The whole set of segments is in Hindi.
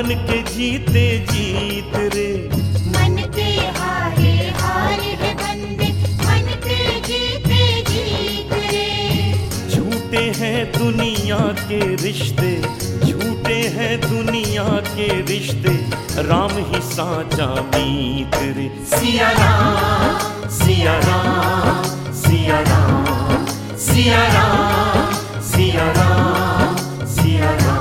मन के जीते जीत रे। मन के हारे हार है बंदे, मन के जीते जीत रे। झूठे हैं दुनिया के रिश्ते, झूठे हैं दुनिया के रिश्ते, राम ही साचा मीत रे। सिया राम सिया राम सिया राम सिया राम सिया राम सिया राम।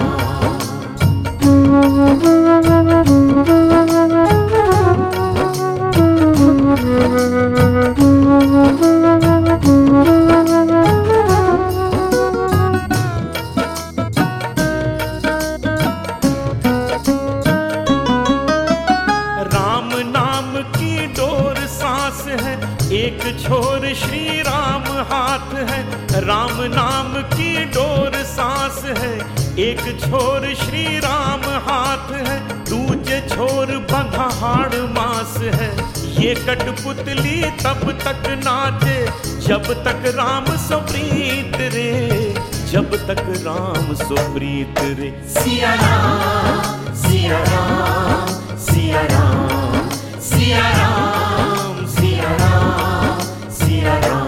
राम नाम की डोर सांस है, एक छोर श्री राम हाथ है। राम नाम की डोर सांस है, एक छोर श्री राम हाथ है, दूजे छोर बंधा हाड़ मास है। ये कठपुतली तब तक नाचे जब तक राम सुप्रीत रे, जब तक राम सुप्रीत रे। सिया राम सिया राम सिया राम सिया राम सिया राम सिया राम।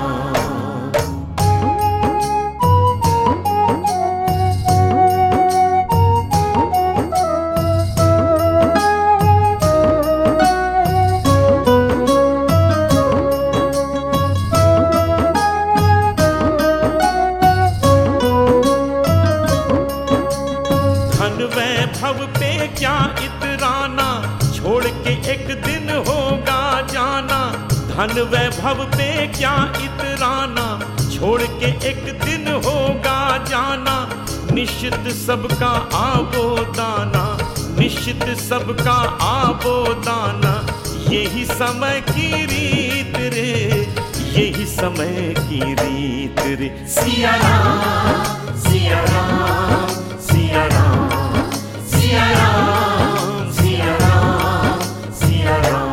धन वैभव पे क्या इतराना, छोड़ के एक दिन होगा जाना। धन वैभव पे क्या इतराना, छोड़ के एक दिन होगा जाना। निश्चित सबका आवो दाना, निश्चित सबका आवो दाना। यही समय की रीत रे, यही समय की रीत रे। सिया राम सिया राम सिया राम सिया राम सिया राम सिया राम।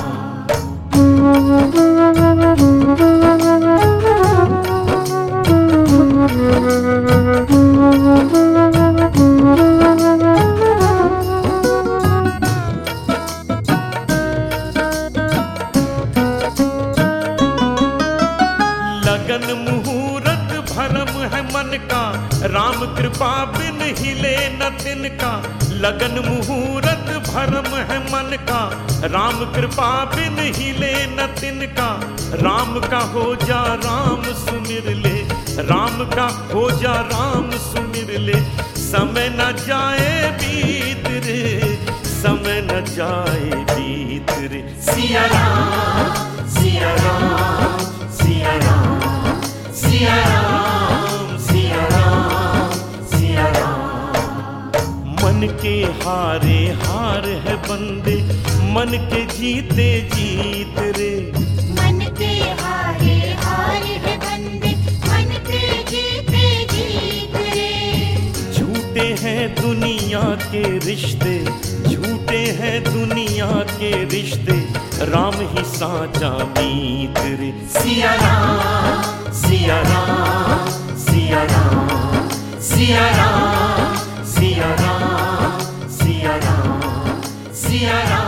लगन मुहूर्त भरम है मन का, राम कृपा बिन हिले न तिनका। लगन मुहूर्त भरम है मन का, राम कृपा बिन हिले न तिनका। राम का हो जा राम सुमिर ले, राम का हो जा राम सुमिर ले। समय न जाए बीत रे, समय न जाए बीत रे। सिया राम सिया राम सिया राम सिया राम सिया राम सिया राम। मन के हारे हार है बंदे, मन के जीते जीत रे। मन के हारे हार है बंदे, मन के जीते जीत रे। झूठे हैं दुनिया के रिश्ते, झूठे हैं दुनिया के रिश्ते, राम ही साचा मीत रे। सिया राम सिया राम सिया राम सिया राम सिया राम सिया राम सिया राम।